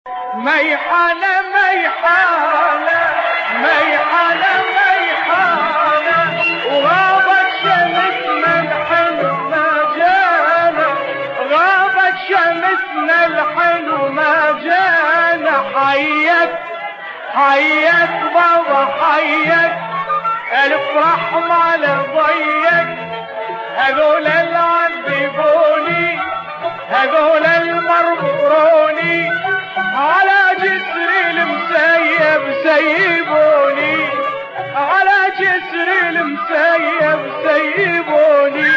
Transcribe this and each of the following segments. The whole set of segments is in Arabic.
ميحانة ميحانة ميحانة ميحانة وغابت شمسنا الحلو ما جانا، غابت شمسنا الحلو ما جانا. حيك حيك بابا حيك، الف رحمة على ضيك، هذول العذبوني هذول المرمروني، على جسر المسيب سيبوني، على جسر المسيب سيبوني.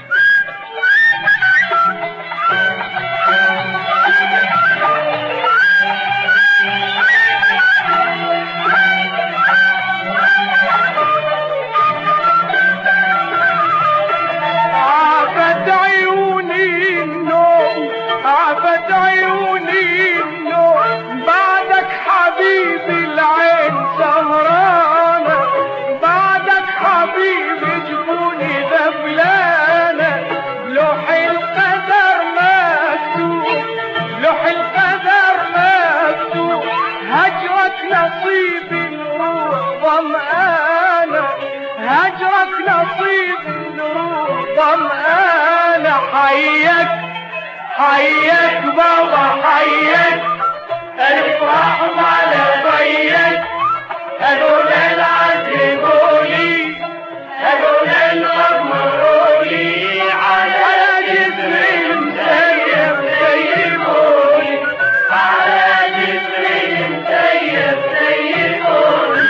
عافت عيوني النوم عافت عيوني النوم، بعدك حبيبي العين سهرانة، بعدك حبيبي جبوني ذبلانة. لوح القدر مكتوب لوح القدر مكتوب، هجرك نصيب الروح ظمآنة، هجرك نصيب الروح ظمآنة. حيك حيك بابا حيك، الف رحمة على ضيك، هذول العذبوني هذول المرمروني، على جسر المسيب سيبوني، على جسر المسيب سيبوني.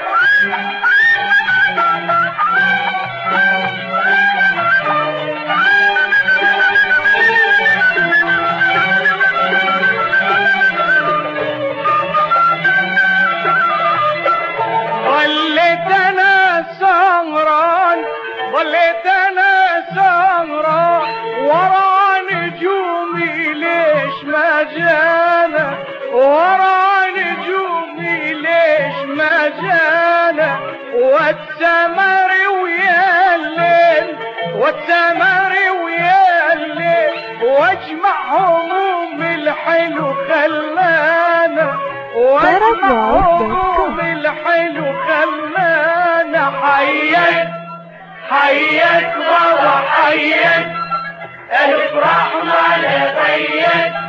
ظليت انا سهران ظليت انا سهران، ورا نجومي ليش ما جانا، ورا نجومي ليش ما جانا. والسمر ويا الليل والسمر ويا الليل، واجمع هموم الحلو خلانا، واجمع هموم الحلو خلانا. حيك حيك بابا حيك، الف رحمة على ضيك،